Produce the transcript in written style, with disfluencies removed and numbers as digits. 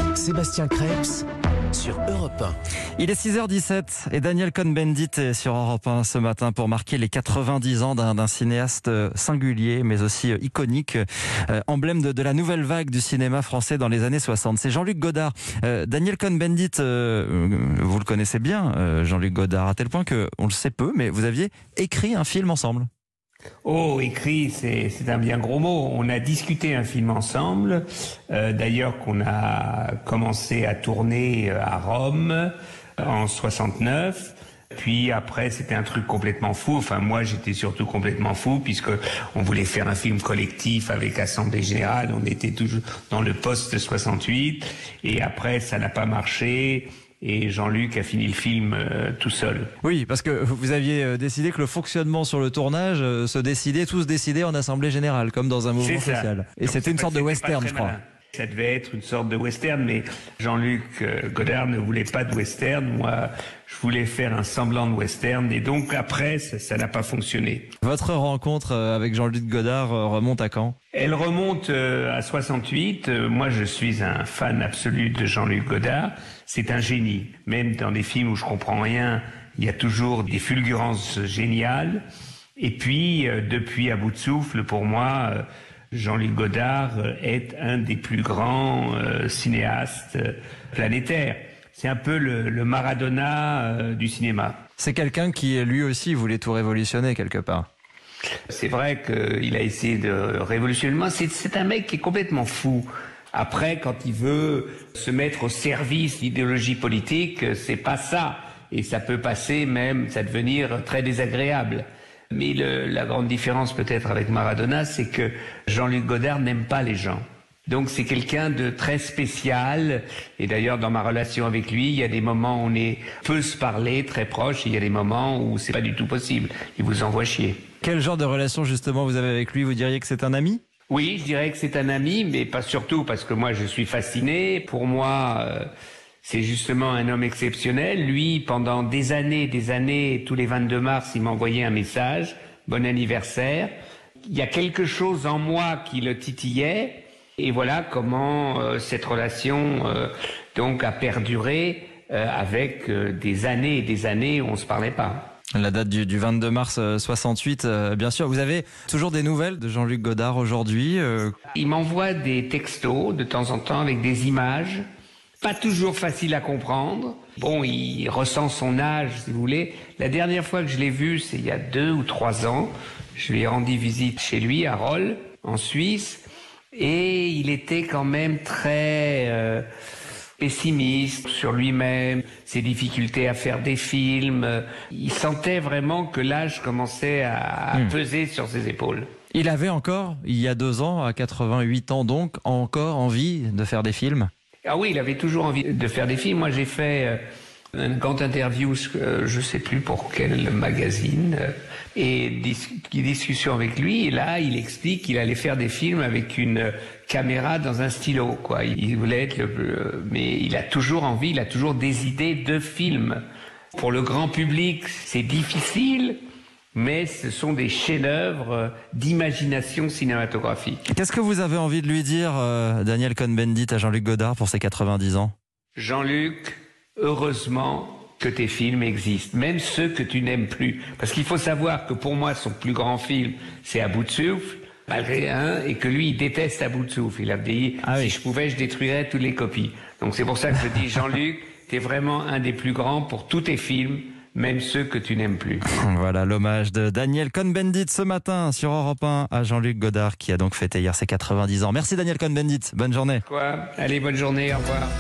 Sébastien Krebs sur Europe 1. Il est 6h17 et Daniel Cohn-Bendit est sur Europe 1 ce matin pour marquer les 90 ans d'un cinéaste singulier mais aussi iconique, emblème de la nouvelle vague du cinéma français dans les années 60. C'est Jean-Luc Godard. Daniel Cohn-Bendit, vous le connaissez bien, Jean-Luc Godard, à tel point qu'on le sait peu, mais vous aviez écrit un film ensemble. Oh, écrit, c'est un bien gros mot. On a discuté un film ensemble, d'ailleurs qu'on a commencé à tourner à Rome en 69. Puis après, c'était un truc complètement fou. Enfin, moi, j'étais surtout complètement fou puisque on voulait faire un film collectif avec Assemblée Générale. On était toujours dans le post-68. Et après, ça n'a pas marché. Et Jean-Luc a fini le film tout seul. Oui, parce que vous aviez décidé que le fonctionnement sur le tournage tout se décidait en assemblée générale, comme dans un mouvement social. Et donc, c'était une sorte de western, je crois. Malin. Ça devait être une sorte de western, mais Jean-Luc Godard ne voulait pas de western. Moi, je voulais faire un semblant de western. Et donc après, ça n'a pas fonctionné. Votre rencontre avec Jean-Luc Godard remonte à quand ? Elle remonte à 68. Moi, je suis un fan absolu de Jean-Luc Godard. C'est un génie. Même dans des films où je comprends rien, il y a toujours des fulgurances géniales. Et puis, depuis À bout de souffle, pour moi, Jean-Luc Godard est un des plus grands cinéastes planétaires. C'est un peu le Maradona du cinéma. C'est quelqu'un qui, lui aussi, voulait tout révolutionner quelque part. C'est vrai qu'il a essayé de révolutionner le monde. C'est un mec qui est complètement fou. Après, quand il veut se mettre au service d'idéologie politique, c'est pas ça. Et ça peut passer même, ça devenir très désagréable. Mais la grande différence peut-être avec Maradona, c'est que Jean-Luc Godard n'aime pas les gens. Donc c'est quelqu'un de très spécial. Et d'ailleurs, dans ma relation avec lui, il y a des moments où on peut se parler très proche, et il y a des moments où c'est pas du tout possible. Il vous envoie chier. Quel genre de relation justement vous avez avec lui ? Vous diriez que c'est un ami ? Oui, je dirais que c'est un ami, mais pas surtout parce que moi je suis fasciné. Pour moi, c'est justement un homme exceptionnel. Lui, pendant des années, tous les 22 mars, il m'envoyait un message. Bon anniversaire. Il y a quelque chose en moi qui le titillait. Et voilà comment cette relation donc a perduré avec des années et des années où on se parlait pas. La date du 22 mars 68, bien sûr. Vous avez toujours des nouvelles de Jean-Luc Godard aujourd'hui ? Il m'envoie des textos de temps en temps avec des images. Pas toujours facile à comprendre. Bon, il ressent son âge, si vous voulez. La dernière fois que je l'ai vu, c'est il y a 2 ou 3 ans. Je lui ai rendu visite chez lui, à Rolle, en Suisse. Et il était quand même très pessimiste sur lui-même, ses difficultés à faire des films. Il sentait vraiment que l'âge commençait à peser sur ses épaules. Il avait encore, il y a 2 ans, à 88 ans donc, encore envie de faire des films ? Ah oui, il avait toujours envie de faire des films. Moi, j'ai fait une grande interview, je sais plus pour quel magazine, et discussion avec lui. Et là, il explique qu'il allait faire des films avec une caméra dans un stylo, quoi. Il voulait être mais il a toujours envie, il a toujours des idées de films. Pour le grand public, c'est difficile, mais ce sont des chefs-d'œuvre d'imagination cinématographique. Qu'est-ce que vous avez envie de lui dire, Daniel Cohn-Bendit, à Jean-Luc Godard pour ses 90 ans ? Jean-Luc, heureusement que tes films existent, même ceux que tu n'aimes plus. Parce qu'il faut savoir que pour moi, son plus grand film, c'est À bout de souffle, malgré et que lui, il déteste À bout de souffle. Il a dit, si je pouvais, je détruirais toutes les copies. Donc c'est pour ça que je dis, Jean-Luc, t'es vraiment un des plus grands pour tous tes films, même ceux que tu n'aimes plus. Voilà l'hommage de Daniel Cohn-Bendit ce matin sur Europe 1 à Jean-Luc Godard qui a donc fêté hier ses 90 ans. Merci Daniel Cohn-Bendit, bonne journée. Allez, bonne journée, au revoir.